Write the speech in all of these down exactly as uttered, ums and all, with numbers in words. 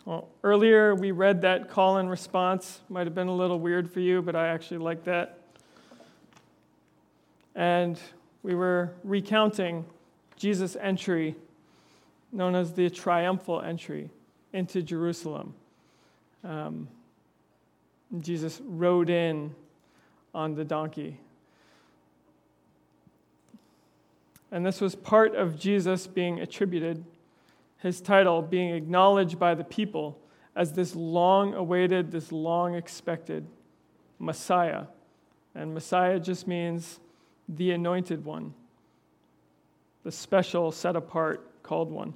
Well, earlier we read that call and response. Might have been a little weird for you, but I actually like that. And we were recounting Jesus' entry, known as the triumphal entry, into Jerusalem. Um, Jesus rode in on the donkey. And this was part of Jesus being attributed, his title being acknowledged by the people as this long-awaited, this long-expected Messiah. And Messiah just means the anointed one, the special, set-apart, called one.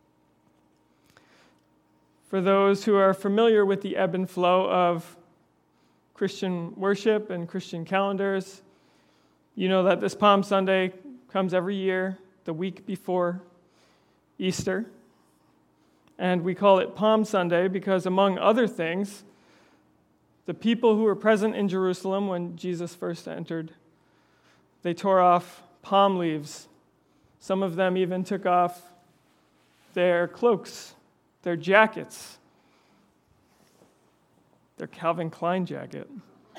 For those who are familiar with the ebb and flow of Christian worship and Christian calendars, you know that this Palm Sunday comes every year, the week before Easter. And we call it Palm Sunday because, among other things, the people who were present in Jerusalem when Jesus first entered, they tore off palm leaves. Some of them even took off their cloaks, their jackets, their Calvin Klein jacket,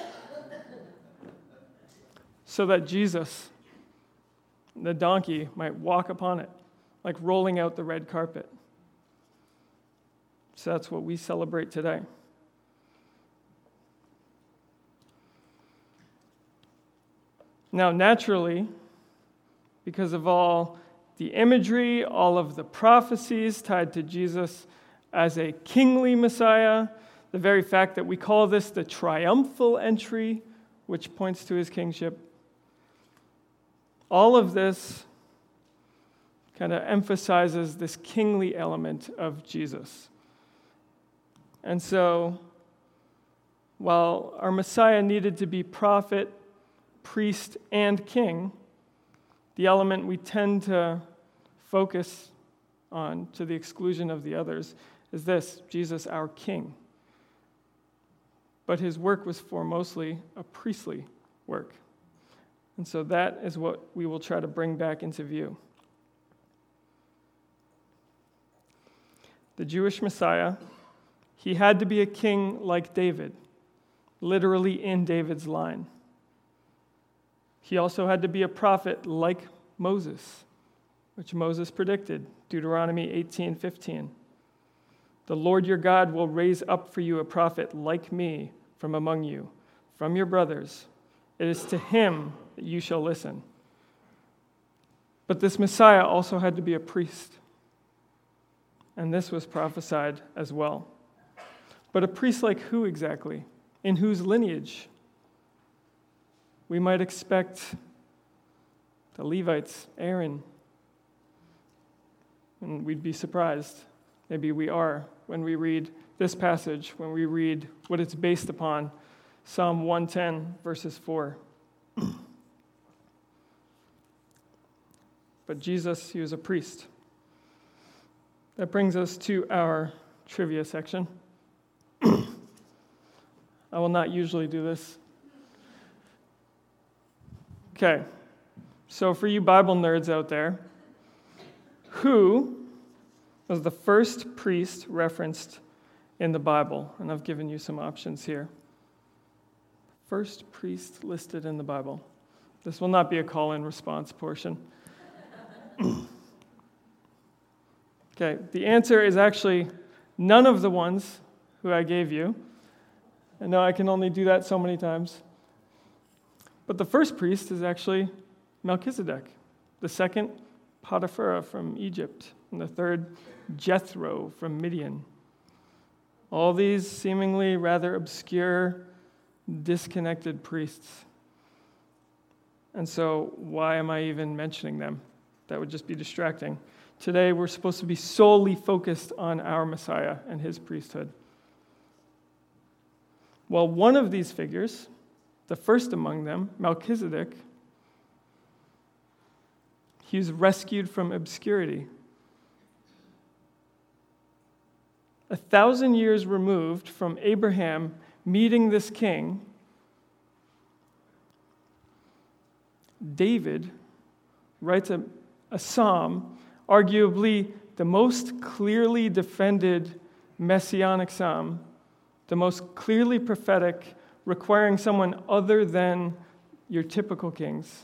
so that Jesus, the donkey, might walk upon it, like rolling out the red carpet. So that's what we celebrate today. Now, naturally, because of all the imagery, all of the prophecies tied to Jesus as a kingly Messiah, the very fact that we call this the triumphal entry, which points to his kingship, all of this kind of emphasizes this kingly element of Jesus. And so, while our Messiah needed to be prophet, priest, and king, the element we tend to focus on to the exclusion of the others is this: Jesus, our king. But his work was foremostly a priestly work. And so that is what we will try to bring back into view. The Jewish Messiah, he had to be a king like David, literally in David's line. He also had to be a prophet like Moses, which Moses predicted, Deuteronomy eighteen fifteen. The Lord your God will raise up for you a prophet like me from among you, from your brothers. It is to him that you shall listen. But this Messiah also had to be a priest, and this was prophesied as well. But a priest like who exactly? In whose lineage? We might expect the Levites, Aaron, and we'd be surprised. Maybe we are when we read this passage, when we read what it's based upon, Psalm one ten, verses four. But Jesus, he was a priest. That brings us to our trivia section. I will not usually do this. Okay, so for you Bible nerds out there, who was the first priest referenced in the Bible? And I've given you some options here. First priest listed in the Bible. This will not be a call-in response portion. Okay, the answer is actually none of the ones who I gave you. I know I can only do that so many times. But the first priest is actually Melchizedek, the second Potipharah from Egypt, and the third Jethro from Midian. All these seemingly rather obscure, disconnected priests. And so why am I even mentioning them? That would just be distracting. Today we're supposed to be solely focused on our Messiah and his priesthood. Well, one of these figures, the first among them, Melchizedek, he was rescued from obscurity. A thousand years removed from Abraham meeting this king, David writes a, a psalm, arguably the most clearly defended messianic psalm, the most clearly prophetic, requiring someone other than your typical kings.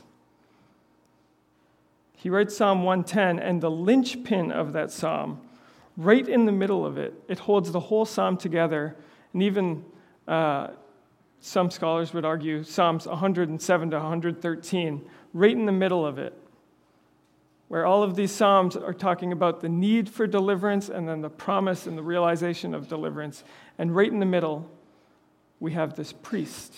He writes Psalm one ten, and the linchpin of that psalm, right in the middle of it, it holds the whole psalm together, and even uh, some scholars would argue Psalms one hundred seven to one hundred thirteen, right in the middle of it, where all of these psalms are talking about the need for deliverance and then the promise and the realization of deliverance. And right in the middle, we have this priest.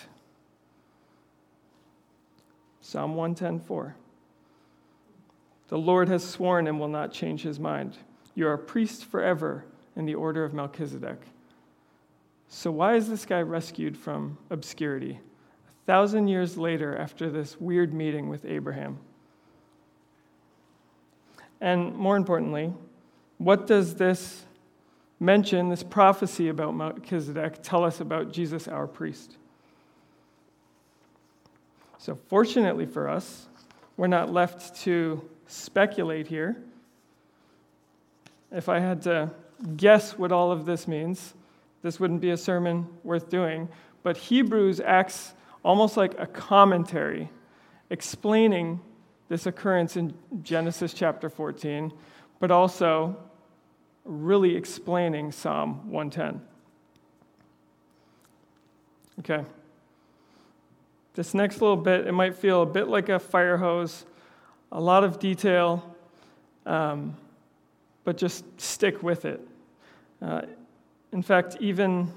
Psalm one ten four. The Lord has sworn and will not change his mind. You are a priest forever in the order of Melchizedek. So why is this guy rescued from obscurity a thousand years later after this weird meeting with Abraham? And more importantly, what does this mention, this prophecy about Melchizedek, tell us about Jesus, our priest? So fortunately for us, we're not left to speculate here. If I had to guess what all of this means, this wouldn't be a sermon worth doing. But Hebrews acts almost like a commentary, explaining this occurrence in Genesis chapter fourteen, but also really explaining Psalm one ten. Okay. This next little bit, it might feel a bit like a fire hose, a lot of detail, um, but just stick with it. Uh, in fact, even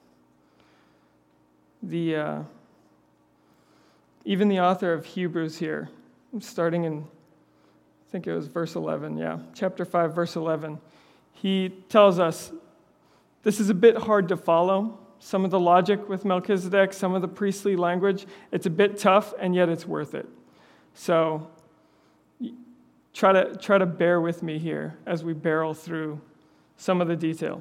the uh, even the author of Hebrews here, starting in, I think it was verse eleven, yeah, chapter five, verse eleven, he tells us this is a bit hard to follow. Some of the logic with Melchizedek, some of the priestly language, it's a bit tough, and yet it's worth it. So try to try to bear with me here as we barrel through some of the detail.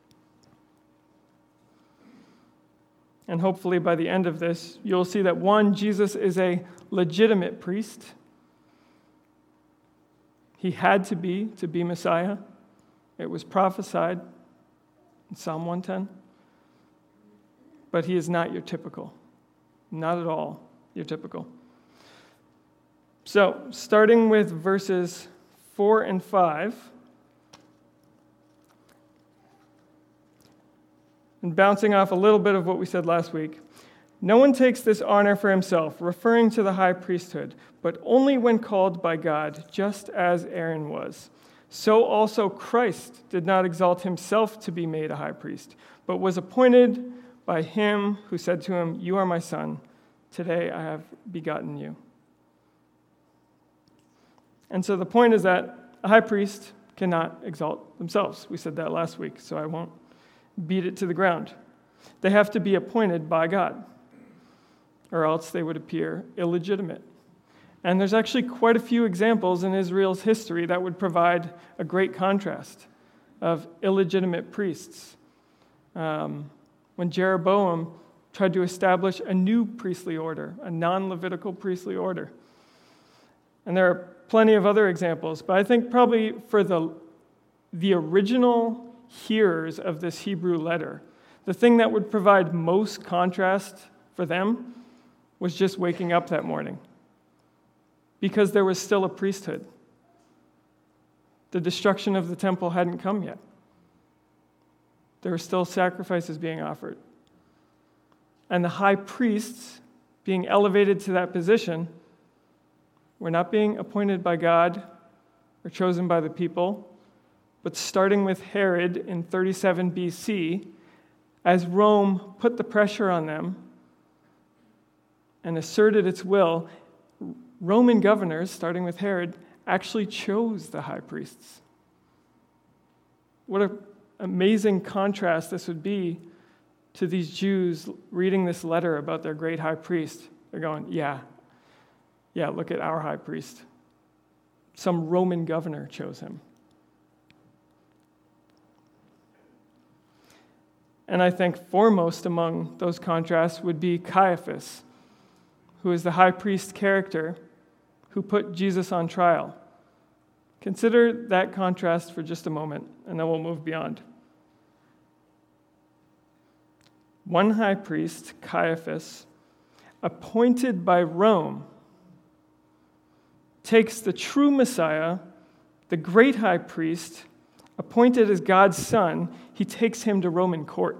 And hopefully by the end of this, you'll see that one, Jesus is a legitimate priest. He had to be to be Messiah. It was prophesied in Psalm one ten. But he is not your typical. Not at all your typical. So, starting with verses four and five, and bouncing off a little bit of what we said last week, no one takes this honor for himself, referring to the high priesthood, but only when called by God, just as Aaron was. So also Christ did not exalt himself to be made a high priest, but was appointed by him who said to him, "You are my son, today I have begotten you." And so the point is that a high priest cannot exalt themselves. We said that last week, so I won't beat it to the ground. They have to be appointed by God, or else they would appear illegitimate. And there's actually quite a few examples in Israel's history that would provide a great contrast of illegitimate priests. Um, when Jeroboam tried to establish a new priestly order, a non-Levitical priestly order. And there are plenty of other examples, but I think probably for the, the original hearers of this Hebrew letter, the thing that would provide most contrast for them was just waking up that morning, because there was still a priesthood. The destruction of the temple hadn't come yet. There were still sacrifices being offered. And the high priests being elevated to that position were not being appointed by God or chosen by the people, but starting with Herod in thirty-seven B C, as Rome put the pressure on them and asserted its will, Roman governors, starting with Herod, actually chose the high priests. What an amazing contrast this would be to these Jews reading this letter about their great high priest. They're going, yeah, yeah, look at our high priest. Some Roman governor chose him. And I think foremost among those contrasts would be Caiaphas, who is the high priest character who put Jesus on trial. Consider that contrast for just a moment, and then we'll move beyond. one high priest, Caiaphas, appointed by Rome, takes the true Messiah, the great high priest, appointed as God's son, he takes him to Roman court.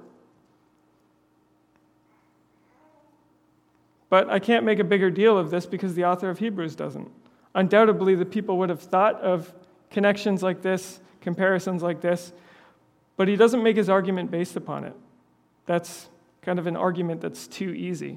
But I can't make a bigger deal of this because the author of Hebrews doesn't. Undoubtedly, the people would have thought of connections like this, comparisons like this, but he doesn't make his argument based upon it. That's kind of an argument that's too easy.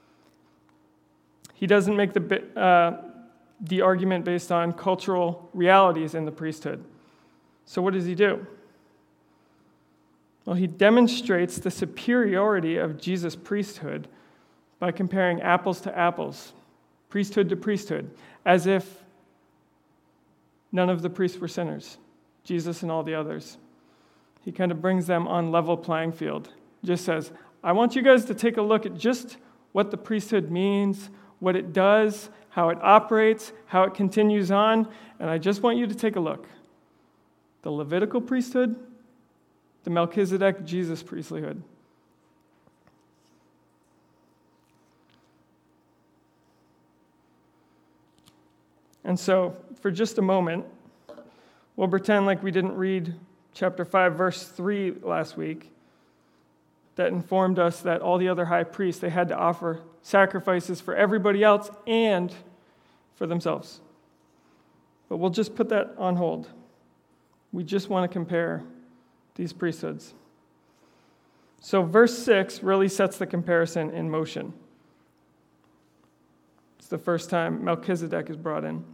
He doesn't make the, uh, the argument based on cultural realities in the priesthood. So what does he do? Well, he demonstrates the superiority of Jesus' priesthood by comparing apples to apples, priesthood to priesthood, as if none of the priests were sinners, Jesus and all the others. He kind of brings them on level playing field. Just says, I want you guys to take a look at just what the priesthood means, what it does, how it operates, how it continues on, and I just want you to take a look. The Levitical priesthood, the Melchizedek Jesus priesthood. And so, for just a moment, we'll pretend like we didn't read chapter five, verse three last week, that informed us that all the other high priests, they had to offer sacrifices for everybody else and for themselves. But we'll just put that on hold. We just want to compare these priesthoods. So verse six really sets the comparison in motion. It's the first time Melchizedek is brought in.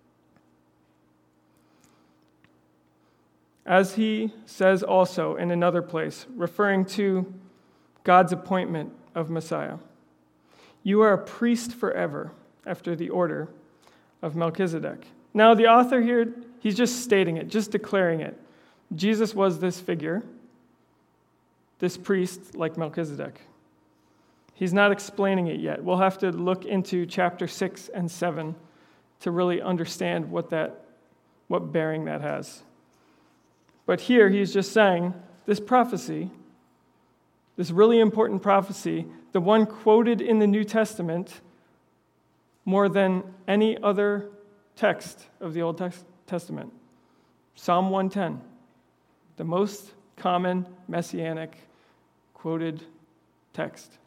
As he says also in another place, referring to God's appointment of Messiah, you are a priest forever after the order of Melchizedek. Now, the author here, he's just stating it, just declaring it. Jesus was this figure, this priest like Melchizedek. He's not explaining it yet. We'll have to look into chapter six and seven to really understand what that, what bearing that has. But here he's just saying this prophecy, this really important prophecy, the one quoted in the New Testament more than any other text of the Old Testament. Psalm one ten, the most common messianic quoted text.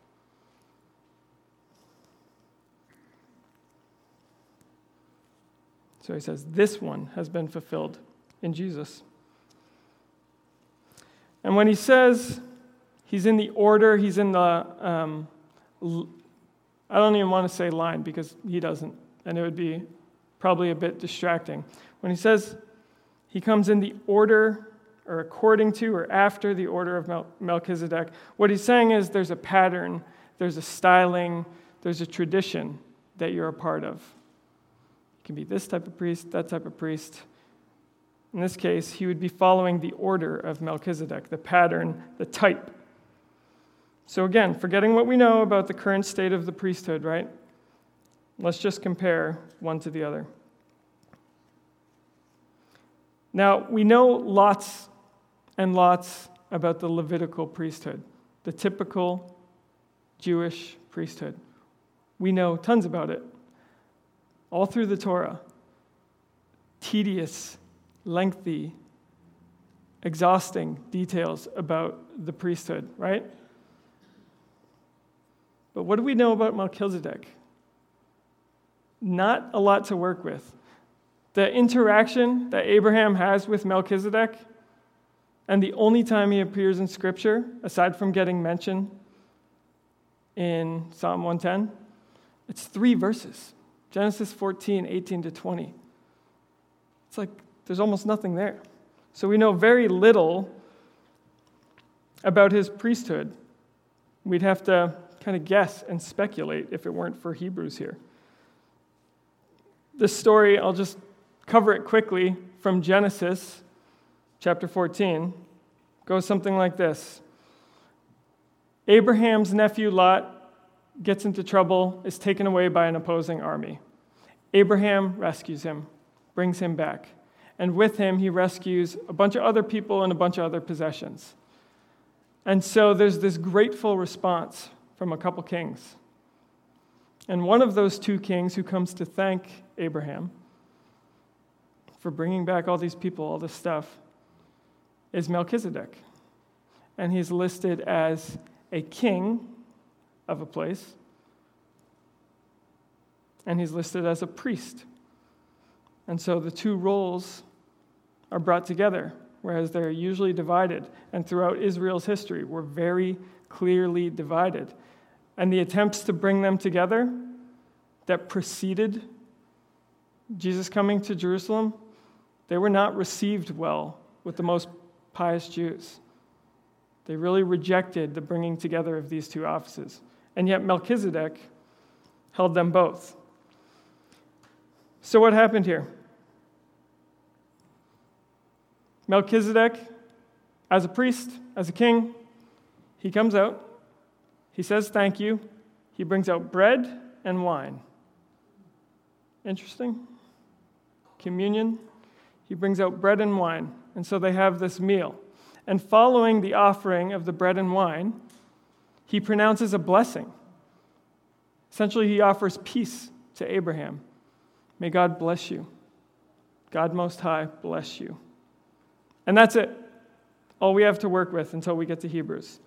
So he says, this one has been fulfilled in Jesus. And when he says he's in the order, he's in the, um, I don't even want to say line because he doesn't, and it would be probably a bit distracting. When he says he comes in the order or according to or after the order of Mel- Melchizedek, what he's saying is there's a pattern, there's a styling, there's a tradition that you're a part of. You can be this type of priest, that type of priest. In this case, he would be following the order of Melchizedek, the pattern, the type. So again, forgetting what we know about the current state of the priesthood, right? Let's just compare one to the other. Now, we know lots and lots about the Levitical priesthood, the typical Jewish priesthood. We know tons about it, all through the Torah. Tedious, lengthy, exhausting details about the priesthood, right? But what do we know about Melchizedek? Not a lot to work with. The interaction that Abraham has with Melchizedek, and the only time he appears in Scripture, aside from getting mentioned in Psalm one ten, it's three verses. Genesis fourteen, eighteen to twenty. It's like there's almost nothing there. So we know very little about his priesthood. We'd have to kind of guess and speculate if it weren't for Hebrews here. This story, I'll just cover it quickly from Genesis chapter fourteen, goes something like this. Abraham's nephew Lot gets into trouble, is taken away by an opposing army. Abraham rescues him, brings him back. And with him, he rescues a bunch of other people and a bunch of other possessions. And so there's this grateful response from a couple kings. And one of those two kings who comes to thank Abraham for bringing back all these people, all this stuff, is Melchizedek. And he's listed as a king of a place, and he's listed as a priest. And so the two roles are brought together, whereas they're usually divided. And throughout Israel's history, were very clearly divided. And the attempts to bring them together that preceded Jesus coming to Jerusalem, they were not received well with the most pious Jews. They really rejected the bringing together of these two offices. And yet Melchizedek held them both. So what happened here? Melchizedek, as a priest, as a king, he comes out, he says thank you, he brings out bread and wine. Interesting. Communion, he brings out bread and wine, and so they have this meal. And following the offering of the bread and wine, he pronounces a blessing. Essentially, he offers peace to Abraham. May God bless you. God Most High bless you. And that's it. All we have to work with until we get to Hebrews.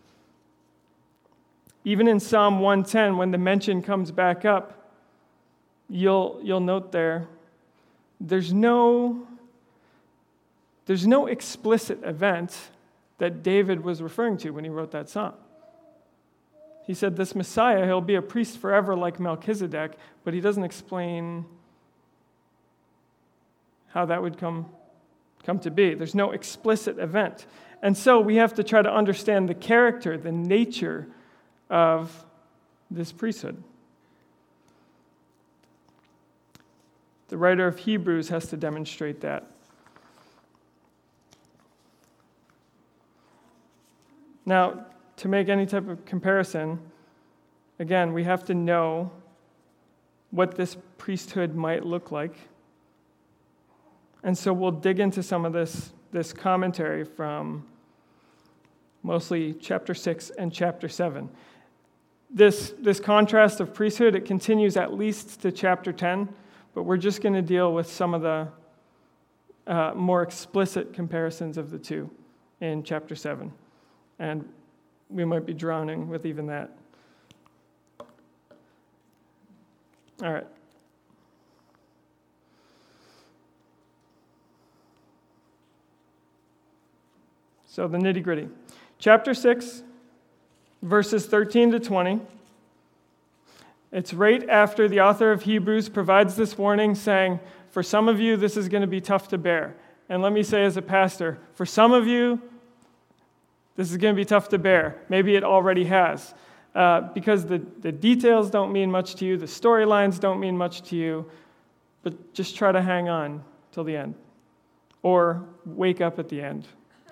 Even in Psalm one ten, when the mention comes back up, you'll, you'll note there, there's no, there's no explicit event that David was referring to when he wrote that psalm. He said, this Messiah, he'll be a priest forever like Melchizedek, but he doesn't explain how that would come, come to be. There's no explicit event. And so we have to try to understand the character, the nature of this priesthood. The writer of Hebrews has to demonstrate that. Now, to make any type of comparison, again, we have to know what this priesthood might look like. And so we'll dig into some of this, this commentary from mostly chapter six and chapter seven. This, this contrast of priesthood, it continues at least to chapter ten, but we're just going to deal with some of the uh, more explicit comparisons of the two in chapter seven. And we might be drowning with even that. All right. So the nitty-gritty. Chapter six, verses thirteen to twenty. It's right after the author of Hebrews provides this warning saying, for some of you, this is going to be tough to bear. And let me say as a pastor, for some of you, this is going to be tough to bear. Maybe it already has. Uh, because the, the details don't mean much to you, the storylines don't mean much to you, but just try to hang on till the end. Or wake up at the end.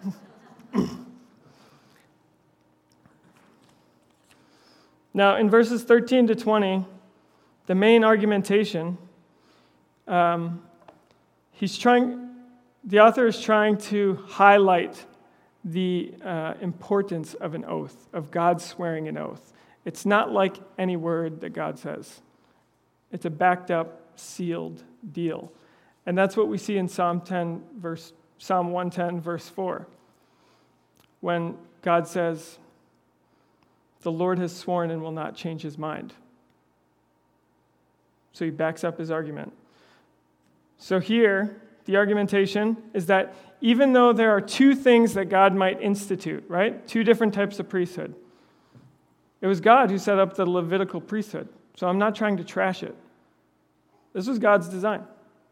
Now, in verses thirteen to twenty, the main argumentation, um, he's trying, the author is trying to highlight the uh, importance of an oath, of God swearing an oath. It's not like any word that God says. It's a backed up, sealed deal. And that's what we see in Psalm ten, verse Psalm one ten, verse four. When God says, the Lord has sworn and will not change his mind. So he backs up his argument. So here, the argumentation is that even though there are two things that God might institute, right? Two different types of priesthood. It was God who set up the Levitical priesthood. So I'm not trying to trash it. This was God's design.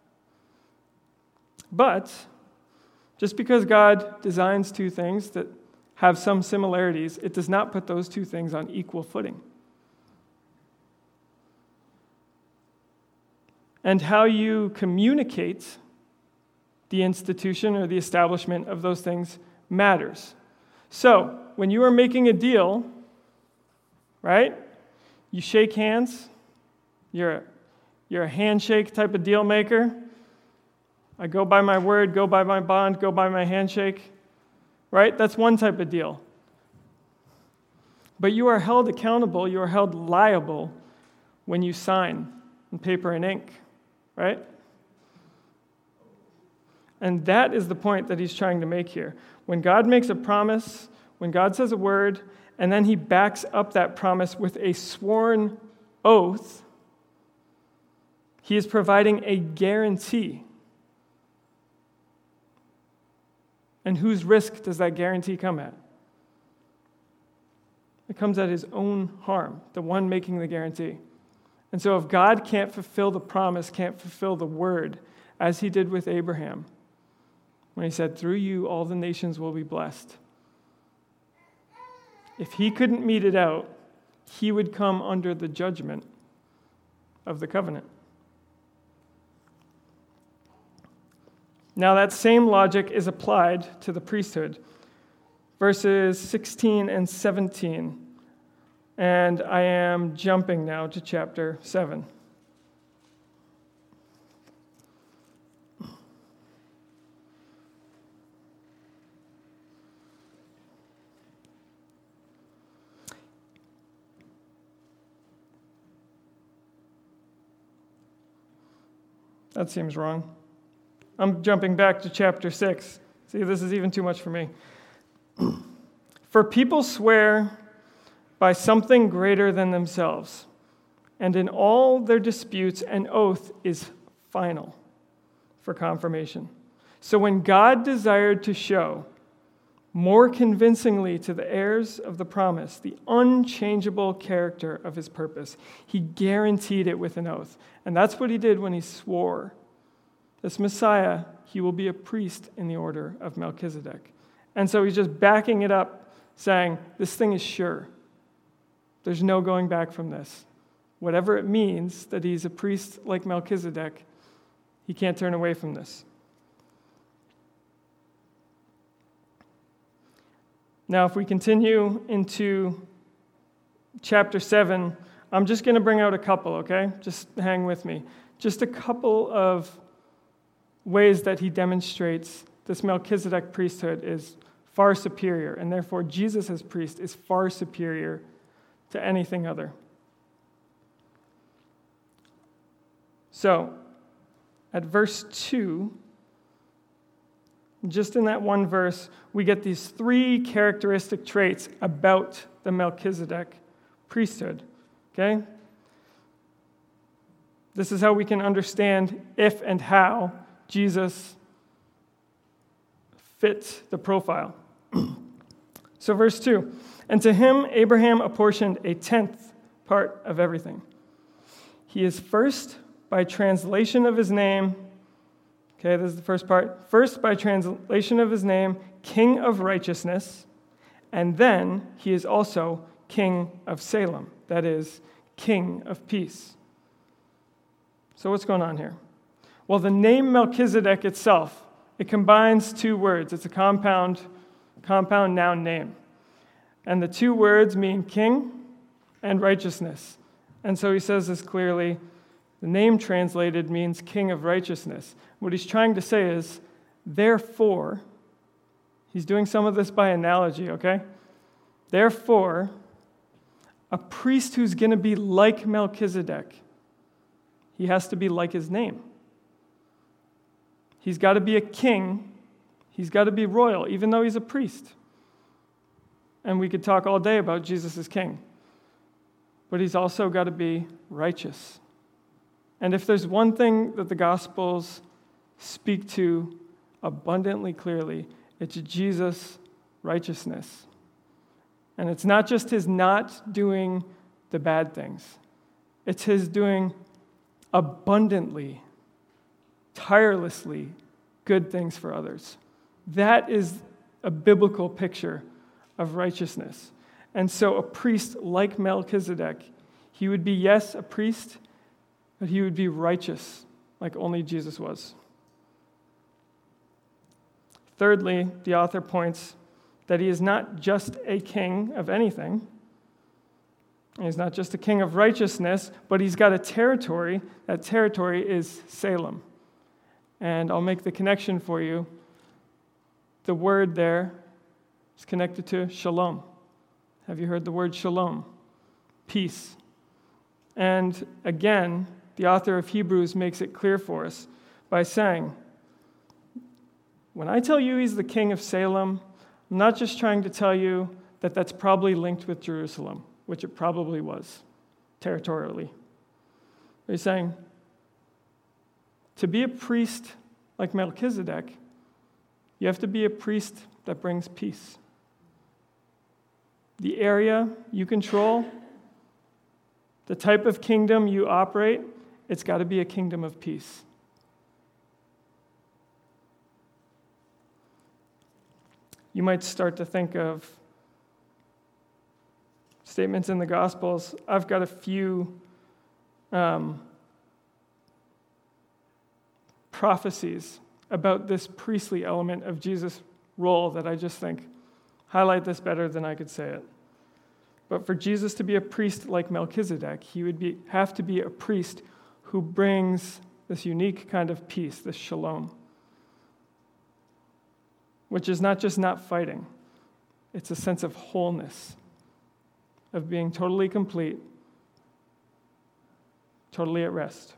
But just because God designs two things that have some similarities, it does not put those two things on equal footing. And how you communicate the institution or the establishment of those things matters. So, when you are making a deal, right, you shake hands, you're a, you're a handshake type of deal maker. I go by my word, go by my bond, go by my handshake. Right? That's one type of deal. But you are held accountable, you are held liable when you sign in paper and ink, right? And that is the point that he's trying to make here. When God makes a promise, when God says a word, and then he backs up that promise with a sworn oath, he is providing a guarantee. And whose risk does that guarantee come at? It comes at his own harm, the one making the guarantee. And so if God can't fulfill the promise, can't fulfill the word, as he did with Abraham, when he said, through you all the nations will be blessed, if he couldn't meet it out, he would come under the judgment of the covenant. Now that same logic is applied to the priesthood. Verses sixteen and seventeen. And I am jumping now to chapter seven. That seems wrong. I'm jumping back to chapter six. See, this is even too much for me. For people swear by something greater than themselves, and in all their disputes, an oath is final for confirmation. So when God desired to show more convincingly to the heirs of the promise the unchangeable character of his purpose, he guaranteed it with an oath. And that's what he did when he swore, this Messiah, he will be a priest in the order of Melchizedek. And so he's just backing it up, saying, this thing is sure. There's no going back from this. Whatever it means that he's a priest like Melchizedek, he can't turn away from this. Now, if we continue into chapter seven, I'm just going to bring out a couple, okay? Just hang with me. Just a couple of ways that he demonstrates this Melchizedek priesthood is far superior, and therefore Jesus as priest is far superior to anything other. So, at verse two, just in that one verse, we get these three characteristic traits about the Melchizedek priesthood. Okay? This is how we can understand if and how Jesus fits the profile. So verse two, and to him Abraham apportioned a tenth part of everything. He is first by translation of his name, okay, this is the first part, first by translation of his name, King of righteousness, and then he is also King of Salem, that is, King of peace. So what's going on here? Well, the name Melchizedek itself, it combines two words. It's a compound, compound noun name. And the two words mean king and righteousness. And so he says this clearly. The name translated means king of righteousness. What he's trying to say is, therefore, he's doing some of this by analogy, okay? Therefore, a priest who's going to be like Melchizedek, he has to be like his name. He's got to be a king. He's got to be royal, even though he's a priest. And we could talk all day about Jesus as king. But he's also got to be righteous. And if there's one thing that the Gospels speak to abundantly clearly, it's Jesus' righteousness. And it's not just his not doing the bad things. It's his doing abundantly, tirelessly good things for others. That is a biblical picture of righteousness. And so a priest like Melchizedek, he would be, yes, a priest, but he would be righteous like only Jesus was. Thirdly, the author points that he is not just a king of anything. He's not just a king of righteousness, but he's got a territory. That territory is Salem. And I'll make the connection for you. The word there is connected to shalom. It Have you heard the word shalom? Peace. And again, the author of Hebrews makes it clear for us by saying, when I tell you he's the king of Salem, I'm not just trying to tell you that that's probably linked with Jerusalem, which it probably was, territorially. He's saying, to be a priest like Melchizedek, you have to be a priest that brings peace. The area you control, the type of kingdom you operate, it's got to be a kingdom of peace. You might start to think of statements in the Gospels. I've got a few um, prophecies about this priestly element of Jesus' role that I just think highlight this better than I could say it. But for Jesus to be a priest like Melchizedek, he would be, have to be a priest who brings this unique kind of peace, this shalom, which is not just not fighting. It's a sense of wholeness, of being totally complete, totally at rest.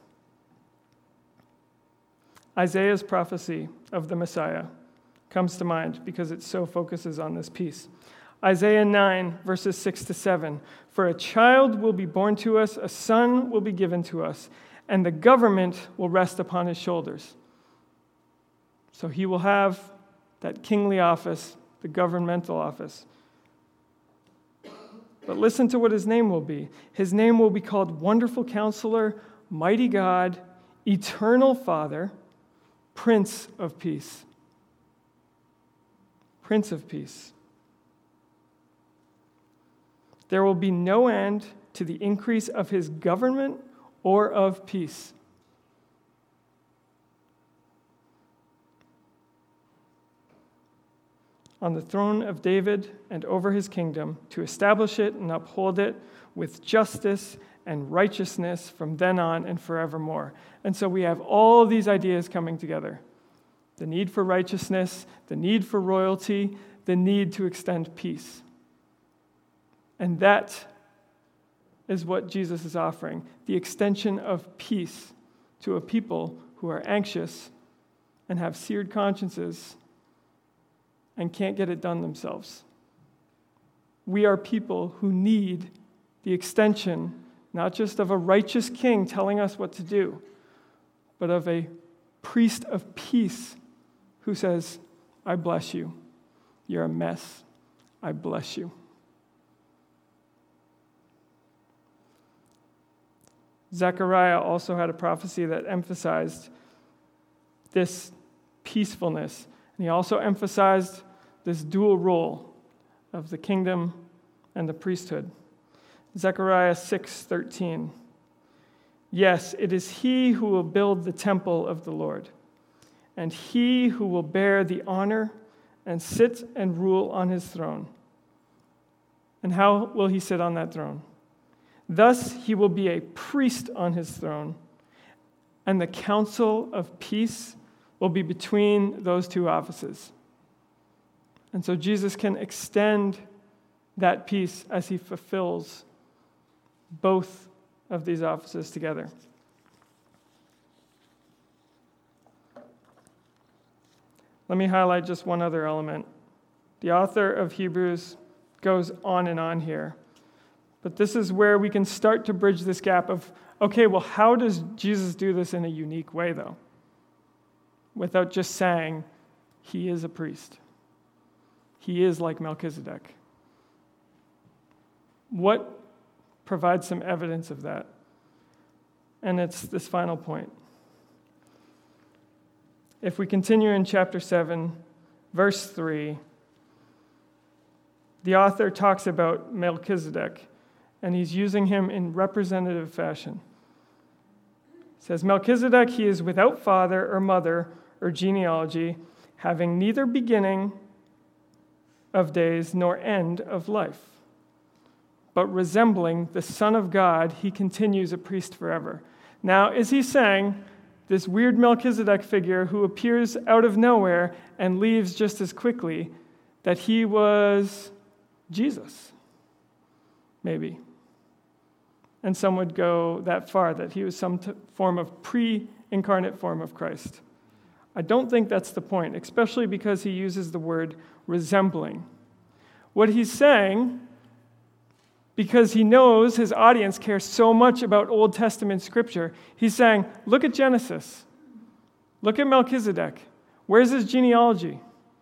Isaiah's prophecy of the Messiah comes to mind because it so focuses on this peace. Isaiah nine, verses six to seven. For a child will be born to us, a son will be given to us, and the government will rest upon his shoulders. So he will have that kingly office, the governmental office. But listen to what his name will be. His name will be called Wonderful Counselor, Mighty God, Eternal Father, Prince of Peace. Prince of Peace. There will be no end to the increase of his government or of peace. On the throne of David and over his kingdom, to establish it and uphold it with justice and righteousness from then on and forevermore. And so we have all these ideas coming together. The need for righteousness, the need for royalty, the need to extend peace. And that is what Jesus is offering, the extension of peace to a people who are anxious and have seared consciences and can't get it done themselves. We are people who need the extension, not just of a righteous king telling us what to do, but of a priest of peace who says, I bless you. You're a mess. I bless you. Zechariah also had a prophecy that emphasized this peacefulness. And he also emphasized this dual role of the kingdom and the priesthood. Zechariah six thirteen. Yes, it is he who will build the temple of the Lord, and he who will bear the honor and sit and rule on his throne. And how will he sit on that throne? Thus he will be a priest on his throne, and the council of peace will be between those two offices. And so Jesus can extend that peace as he fulfills both of these offices together. Let me highlight just one other element. The author of Hebrews goes on and on here. But this is where we can start to bridge this gap of, okay, well, how does Jesus do this in a unique way, though? Without just saying, he is a priest. He is like Melchizedek. What provides some evidence of that? And it's this final point. If we continue in chapter seven, verse three, the author talks about Melchizedek, and he's using him in representative fashion. It says, Melchizedek, he is without father or mother or genealogy, having neither beginning of days nor end of life. But resembling the Son of God, he continues a priest forever. Now, is he saying this weird Melchizedek figure who appears out of nowhere and leaves just as quickly, that he was Jesus? maybe. And some would go that far, that he was some t- form of pre-incarnate form of Christ. I don't think that's the point, especially because he uses the word resembling. What he's saying, because he knows his audience cares so much about Old Testament scripture, he's saying, look at Genesis. Look at Melchizedek. Where's his genealogy?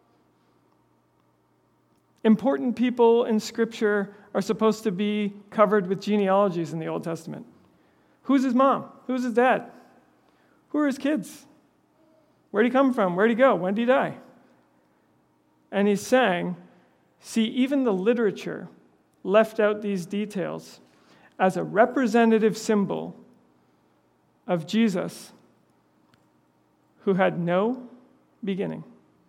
Important people in scripture are supposed to be covered with genealogies in the Old Testament. Who's his mom? Who's his dad? Who are his kids? Where'd he come from? Where'd he go? When did he die? And he's saying, see, even the literature left out these details as a representative symbol of Jesus who had no beginning.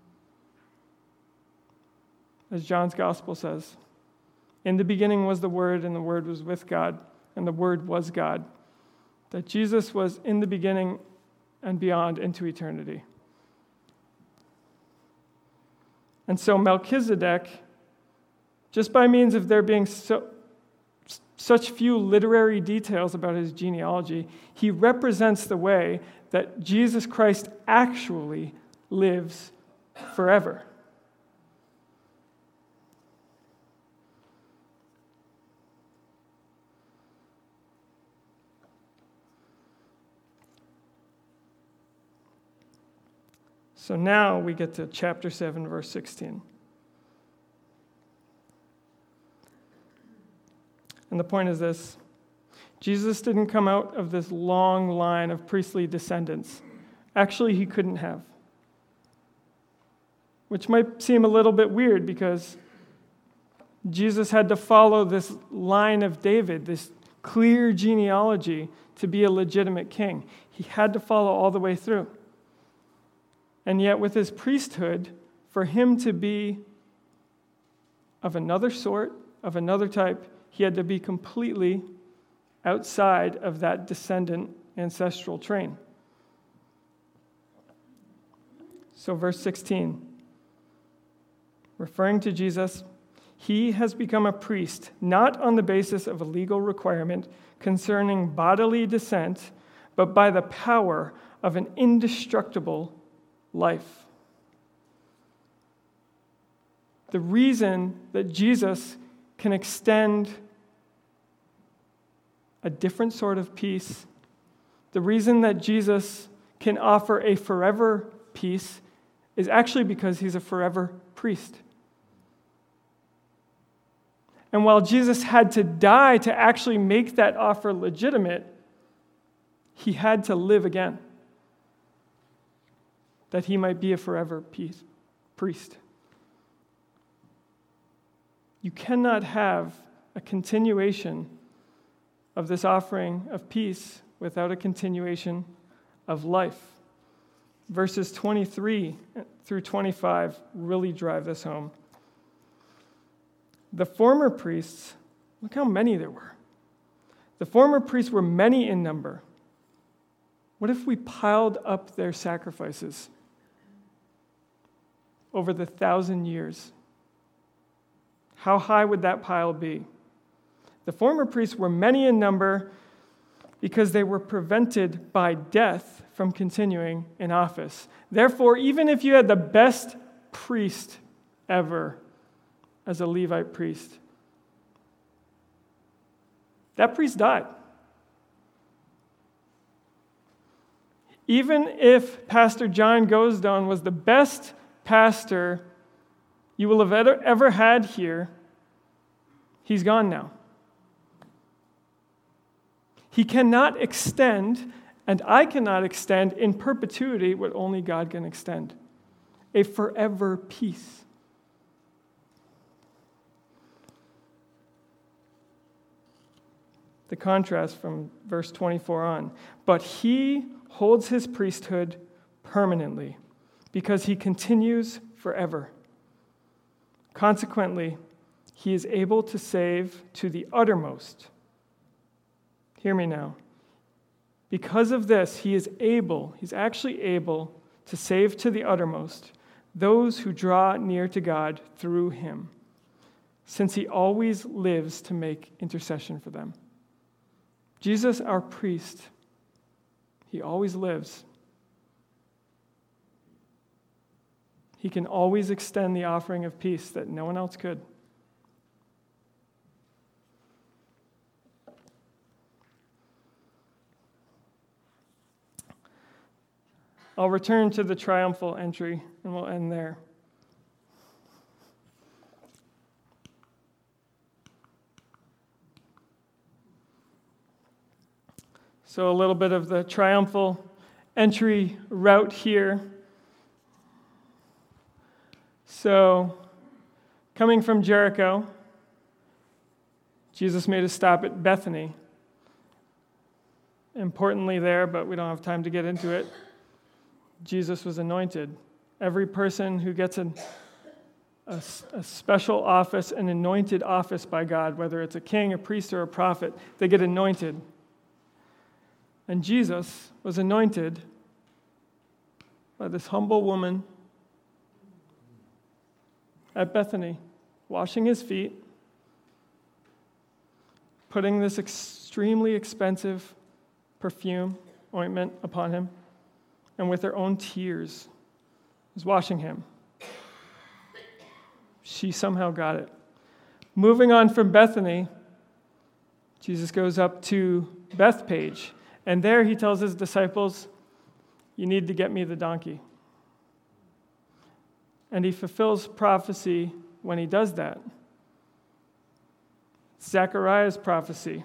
As John's gospel says, in the beginning was the Word, and the Word was with God, and the Word was God. That Jesus was in the beginning and beyond into eternity. And so Melchizedek, just by means of there being so, such few literary details about his genealogy, he represents the way that Jesus Christ actually lives forever. So now we get to chapter seven, verse sixteen. And the point is this: Jesus didn't come out of this long line of priestly descendants. Actually, he couldn't have. Which might seem a little bit weird because Jesus had to follow this line of David, this clear genealogy, to be a legitimate king. He had to follow all the way through. And yet with his priesthood, for him to be of another sort, of another type, he had to be completely outside of that descendant ancestral train. So verse sixteen, referring to Jesus, he has become a priest, not on the basis of a legal requirement concerning bodily descent, but by the power of an indestructible life. The reason that Jesus can extend a different sort of peace, the reason that Jesus can offer a forever peace is actually because he's a forever priest. And while Jesus had to die to actually make that offer legitimate, he had to live again, that he might be a forever peace, priest. You cannot have a continuation of this offering of peace without a continuation of life. Verses twenty-three through twenty-five really drive this home. The former priests, look how many there were. The former priests were many in number. What if we piled up their sacrifices over the thousand years? How high would that pile be? The former priests were many in number because they were prevented by death from continuing in office. Therefore, even if you had the best priest ever as a Levite priest, that priest died. Even if Pastor John Gosdon was the best pastor you will have ever, ever had here, he's gone now. He cannot extend, and I cannot extend in perpetuity what only God can extend: a forever peace. The contrast from verse twenty-four on. But he holds his priesthood permanently because he continues forever. Consequently, he is able to save to the uttermost. Hear me now. Because of this, he is able, he's actually able to save to the uttermost those who draw near to God through him, since he always lives to make intercession for them. Jesus, our priest, he always lives. He can always extend the offering of peace that no one else could. I'll return to the triumphal entry, and we'll end there. So a little bit of the triumphal entry route here. So, coming from Jericho, Jesus made a stop at Bethany. Importantly there, but we don't have time to get into it, Jesus was anointed. Every person who gets an, a, a special office, an anointed office by God, whether it's a king, a priest, or a prophet, they get anointed. And Jesus was anointed by this humble woman at Bethany, washing his feet, putting this extremely expensive perfume, ointment upon him, and with her own tears was washing him. She somehow got it. Moving on from Bethany, Jesus goes up to Bethpage, and there he tells his disciples, you need to get me the donkey. And he fulfills prophecy when he does that. Zechariah's prophecy.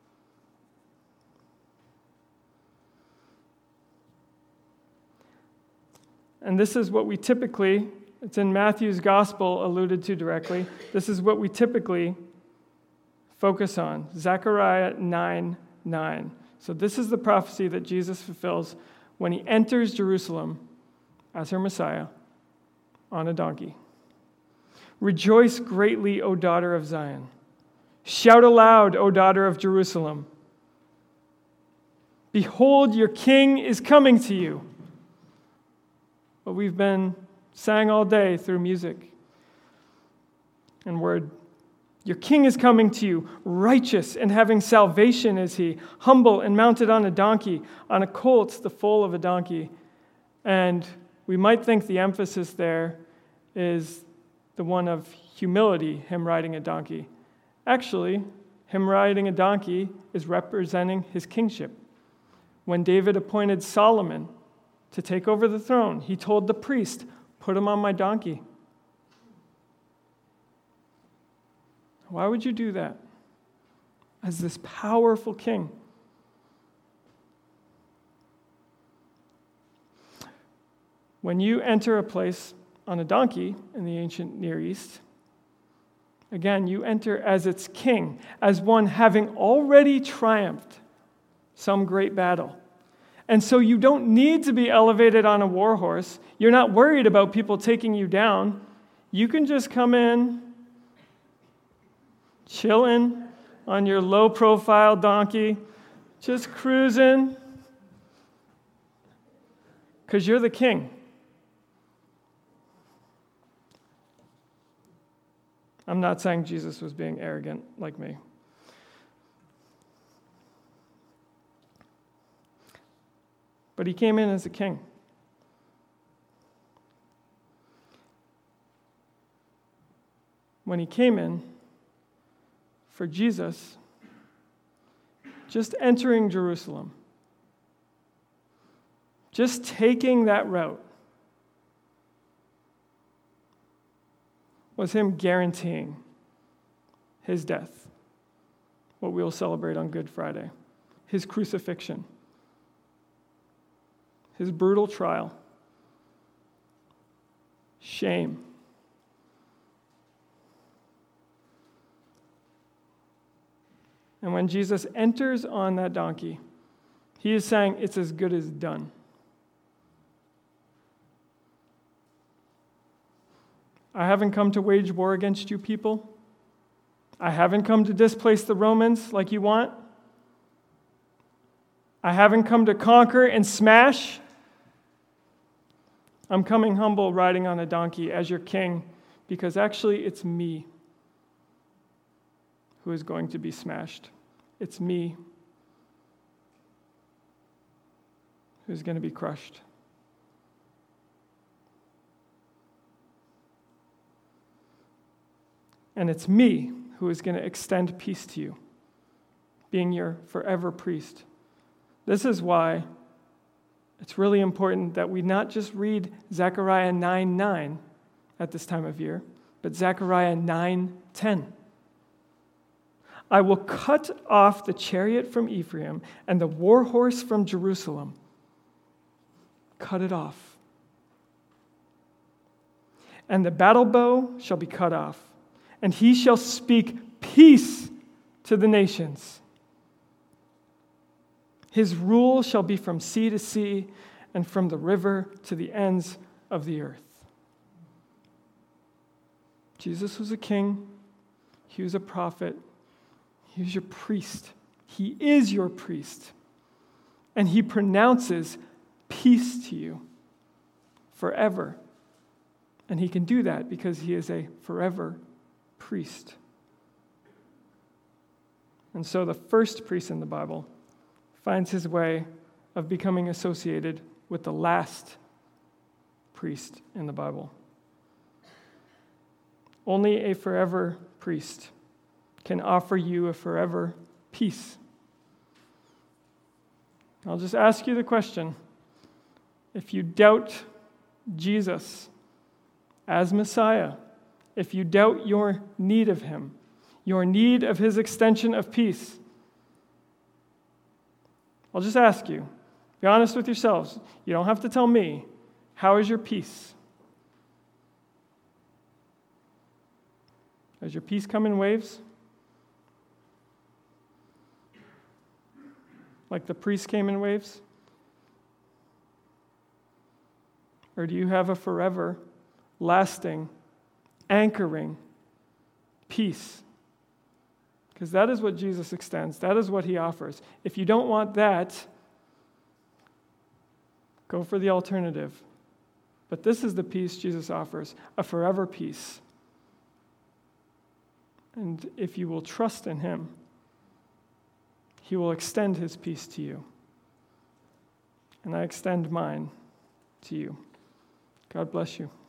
And this is what we typically, it's in Matthew's gospel alluded to directly, this is what we typically focus on. Zechariah nine nine. So this is the prophecy that Jesus fulfills when he enters Jerusalem as her Messiah on a donkey. Rejoice greatly, O daughter of Zion. Shout aloud, O daughter of Jerusalem. Behold, your king is coming to you. What we've been sang all day through music and word. Your king is coming to you, righteous and having salvation is he, humble and mounted on a donkey, on a colt, the foal of a donkey. And we might think the emphasis there is the one of humility, him riding a donkey. Actually, him riding a donkey is representing his kingship. When David appointed Solomon to take over the throne, he told the priest, put him on my donkey. Why would you do that? As this powerful king. When you enter a place on a donkey in the ancient Near East, again, you enter as its king, as one having already triumphed some great battle. And so you don't need to be elevated on a war horse. You're not worried about people taking you down. You can just come in, chilling on your low-profile donkey, just cruising, because you're the king. I'm not saying Jesus was being arrogant like me. But he came in as a king. When he came in, for Jesus, just entering Jerusalem, just taking that route, was him guaranteeing his death, what we'll celebrate on Good Friday, his crucifixion, his brutal trial, shame, and when Jesus enters on that donkey, he is saying, it's as good as done. I haven't come to wage war against you people. I haven't come to displace the Romans like you want. I haven't come to conquer and smash. I'm coming humble riding on a donkey as your king because actually it's me. who is going to be smashed. It's me who's going to be crushed. And it's me who is going to extend peace to you, being your forever priest. This is why it's really important that we not just read Zechariah nine nine at this time of year, but Zechariah nine ten. I will cut off the chariot from Ephraim and the war horse from Jerusalem. Cut it off. And the battle bow shall be cut off, and he shall speak peace to the nations. His rule shall be from sea to sea and from the river to the ends of the earth. Jesus was a king. He was a prophet. He was your priest. He is your priest. And he pronounces peace to you forever. And he can do that because he is a forever priest. And so the first priest in the Bible finds his way of becoming associated with the last priest in the Bible. Only a forever priest can offer you a forever peace. I'll just ask you the question. If you doubt Jesus as Messiah, if you doubt your need of him, your need of his extension of peace, I'll just ask you, be honest with yourselves. You don't have to tell me. How is your peace? Does your peace come in waves? Like the priest came in waves? Or do you have a forever, lasting, anchoring peace? Because that is what Jesus extends. That is what he offers. If you don't want that, go for the alternative. But this is the peace Jesus offers, a forever peace. And if you will trust in him, he will extend his peace to you. And I extend mine to you. God bless you.